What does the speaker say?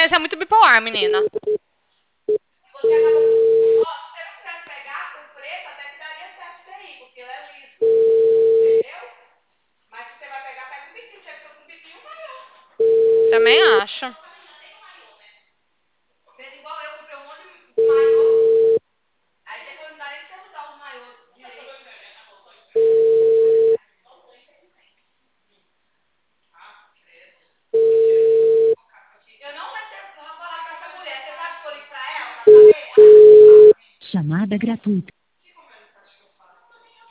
você é muito bipolar, menina. Você acabou. Ó, se você não quisesse pegar com preto, até que daria certo isso aí, porque ela é liso. Entendeu? Mas se você vai pegar, pega um biquinho, você fica com um biquinho maior. Também acho. Fez igual eu, comprei um monte de maiô. Aí depois não dá nem pra você usar os maiôs direito. Eu não vai ter falar pra essa mulher. Você sabe escolher pra ela, pra saber? Chamada gratuita.